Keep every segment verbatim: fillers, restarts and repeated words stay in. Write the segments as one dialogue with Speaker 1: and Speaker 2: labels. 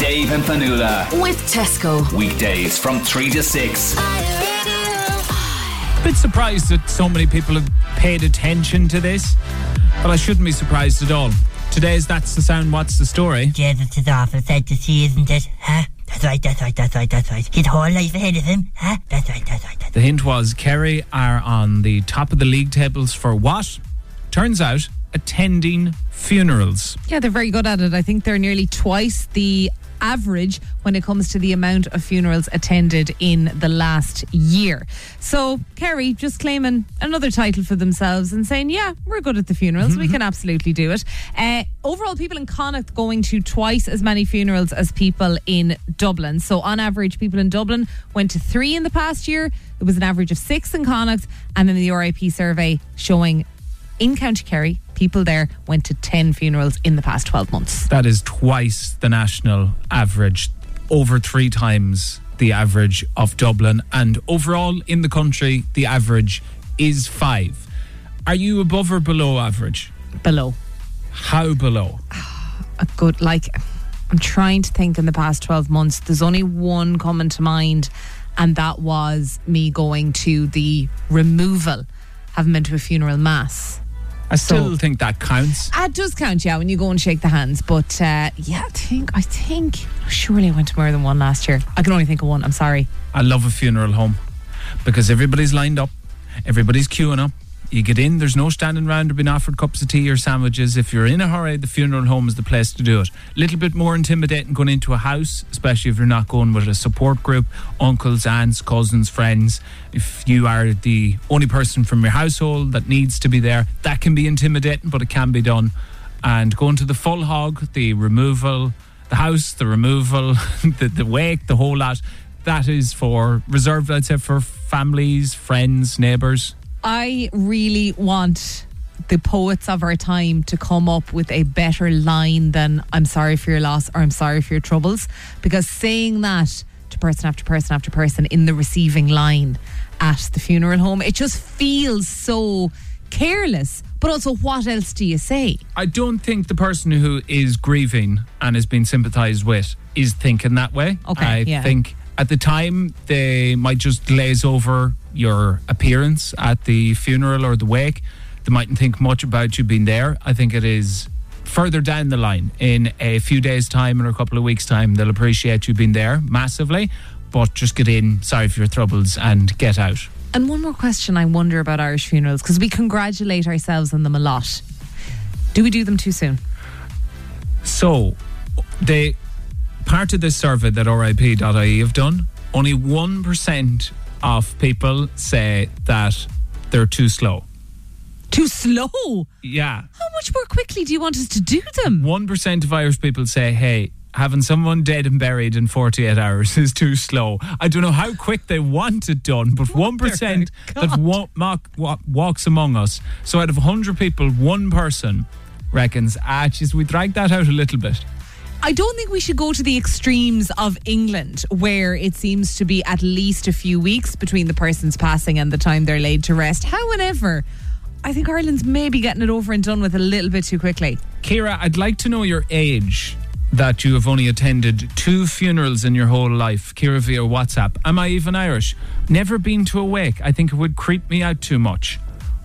Speaker 1: Dave and Fanula.
Speaker 2: With Tesco.
Speaker 1: Weekdays from three to six.
Speaker 3: Bit surprised that so many people have paid attention to this, but I shouldn't be surprised at all. Today's That's the Sound, What's the Story?
Speaker 4: Jesus is awful fantasy, isn't it? Huh? That's right, that's right, that's right, that's right. His whole life ahead of him. Huh? That's right, that's right, that's right.
Speaker 3: The hint was Kerry are on the top of the league tables for what? Turns out, attending funerals.
Speaker 5: Yeah, they're very good at it. I think they're nearly twice the average when it comes to the amount of funerals attended in the last year. So Kerry just claiming another title for themselves and saying, yeah, we're good at the funerals. Mm-hmm. We can absolutely do it. Uh, overall, people in Connacht going to twice as many funerals as people in Dublin. So on average, people in Dublin went to three in the past year. It was an average of six in Connacht. And then the R I P survey showing in County Kerry, people there went to ten funerals in the past twelve months.
Speaker 3: That is twice the national average, over three times the average of Dublin, and overall in the country the average is five. Are you above or below average?
Speaker 5: Below.
Speaker 3: How below?
Speaker 5: A good, like, I'm trying to think in the past twelve months. There's only one coming to mind, and that was me going to the removal. Haven't been to a funeral mass.
Speaker 3: I still
Speaker 5: So-
Speaker 3: think that counts.
Speaker 5: It does count, yeah, when you go and shake the hands. But uh, yeah, I think, I think, surely I went to more than one last year. I can only think of one, I'm sorry.
Speaker 3: I love a funeral home because everybody's lined up, everybody's queuing up. You get in, there's no standing around or being offered cups of tea or sandwiches. If you're in a hurry, the funeral home is the place to do it. A little bit more intimidating going into a house, especially if you're not going with a support group, uncles, aunts, cousins, friends. If you are the only person from your household that needs to be there, that can be intimidating, but it can be done. And going to the full hog, the removal, the house, the removal, the, the wake, the whole lot, that is for reserved, I'd say, for families, friends, neighbours.
Speaker 5: I really want the poets of our time to come up with a better line than I'm sorry for your loss or I'm sorry for your troubles, because saying that to person after person after person in the receiving line at the funeral home, it just feels so careless. But also, what else do you say?
Speaker 3: I don't think the person who is grieving and is being sympathised with is thinking that way.
Speaker 5: Okay,
Speaker 3: I
Speaker 5: yeah.
Speaker 3: think at the time they might just glaze over your appearance at the funeral or the wake. They mightn't think much about you being there. I think it is further down the line, in a few days' time or a couple of weeks' time, they'll appreciate you being there massively. But just get in, sorry for your troubles, and get out.
Speaker 5: And one more question I wonder about Irish funerals, because we congratulate ourselves on them a lot. Do we do them too soon?
Speaker 3: So, they part of this survey that R I P dot I E have done, only one percent of people say that they're too slow.
Speaker 5: Too slow?
Speaker 3: Yeah.
Speaker 5: How much more quickly do you want us to do them?
Speaker 3: one percent of Irish people say, hey, having someone dead and buried in forty-eight hours is too slow. I don't know how quick they want it done, but one percent that wa- mock, wa- walks among us. So out of one hundred people, one person reckons, ah, geez, we drag that out a little bit.
Speaker 5: I don't think we should go to the extremes of England, where it seems to be at least a few weeks between the person's passing and the time they're laid to rest. However, I think Ireland's maybe getting it over and done with a little bit too quickly.
Speaker 3: Ciara, I'd like to know your age that you have only attended two funerals in your whole life. Ciara via WhatsApp. Am I even Irish? Never been to a wake. I think it would creep me out too much.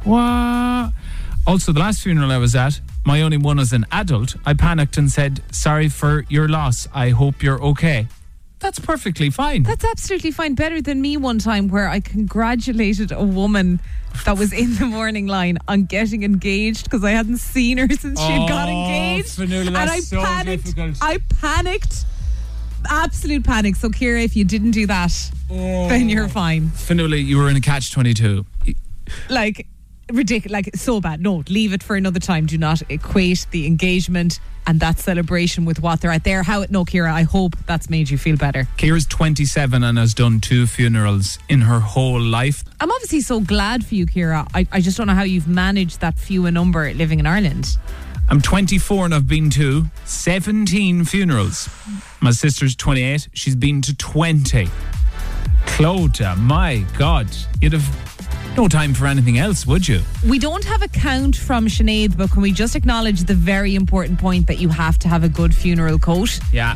Speaker 3: What? Also, the last funeral I was at, my only one as an adult, I panicked and said, sorry for your loss. I hope you're okay. That's perfectly fine.
Speaker 5: That's absolutely fine. Better than me one time where I congratulated a woman that was in the morning line on getting engaged because I hadn't seen her since she had got
Speaker 3: Oh,
Speaker 5: engaged.
Speaker 3: Fanula,
Speaker 5: and
Speaker 3: that's
Speaker 5: I
Speaker 3: so
Speaker 5: panicked.
Speaker 3: difficult.
Speaker 5: I panicked. Absolute panic. So, Ciara, if you didn't do that, then you're fine.
Speaker 3: Fanula, you were in a catch twenty-two.
Speaker 5: Like, ridiculous. Like, so bad. No, leave it for another time. Do not equate the engagement and that celebration with what they're at there. How it, no, Ciara, I hope that's made you feel better.
Speaker 3: Ciara's twenty-seven and has done two funerals in her whole life.
Speaker 5: I'm obviously so glad for you, Ciara. I, I just don't know how you've managed that few a number living in Ireland.
Speaker 3: I'm twenty-four and I've been to seventeen funerals. My sister's twenty-eight. She's been to twenty. Clodagh, my God. You'd have no time for anything else, would you?
Speaker 5: We don't have a count from Sinead, but can we just acknowledge the very important point that you have to have a good funeral coat?
Speaker 3: Yeah.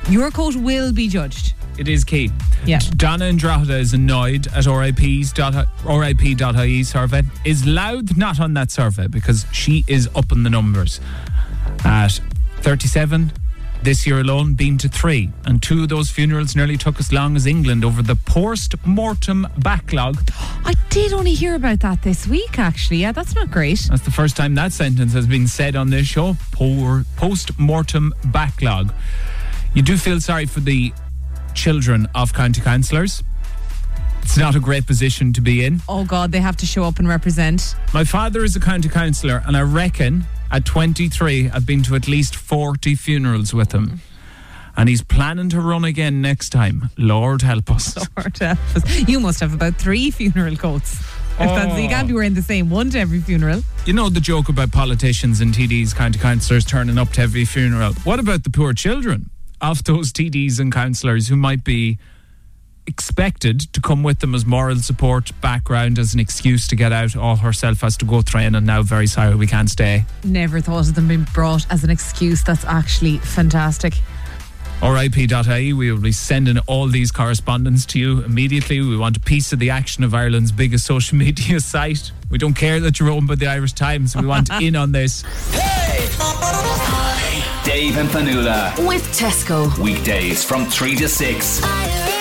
Speaker 5: Your coat will be judged.
Speaker 3: It is key.
Speaker 5: Yeah.
Speaker 3: Donna in Drogheda is annoyed at R I P's dot, R I P dot I E survey. Is Louth not on that survey because she is up in the numbers? At thirty-seven, this year alone, been to three. And two of those funerals nearly took as long as England over the post-mortem backlog.
Speaker 5: I did only hear about that this week, actually. Yeah, that's not great.
Speaker 3: That's the first time that sentence has been said on this show. Poor post-mortem backlog. You do feel sorry for the children of county councillors. It's not a great position to be in.
Speaker 5: Oh God, they have to show up and represent.
Speaker 3: My father is a county councillor, and I reckon at twenty-three I've been to at least forty funerals with him. And he's planning to run again next time. Lord help us.
Speaker 5: Lord help us. You must have about three funeral coats. If that's, you can't be wearing the same one to every funeral.
Speaker 3: You know the joke about politicians and T Ds, county councillors turning up to every funeral. What about the poor children of those T Ds and councillors who might be expected to come with them as moral support, background, as an excuse to get out? Oh, herself has to go train and now very sorry we can't stay.
Speaker 5: Never thought of them being brought as an excuse. That's actually fantastic.
Speaker 3: R I P dot I E, we will be sending all these correspondence to you immediately. We want a piece of the action of Ireland's biggest social media site. We don't care that you're owned by the Irish Times. We want in on this.
Speaker 1: Hey! Dave and Fanula.
Speaker 2: With Tesco.
Speaker 1: Weekdays from three to six.
Speaker 2: Ireland.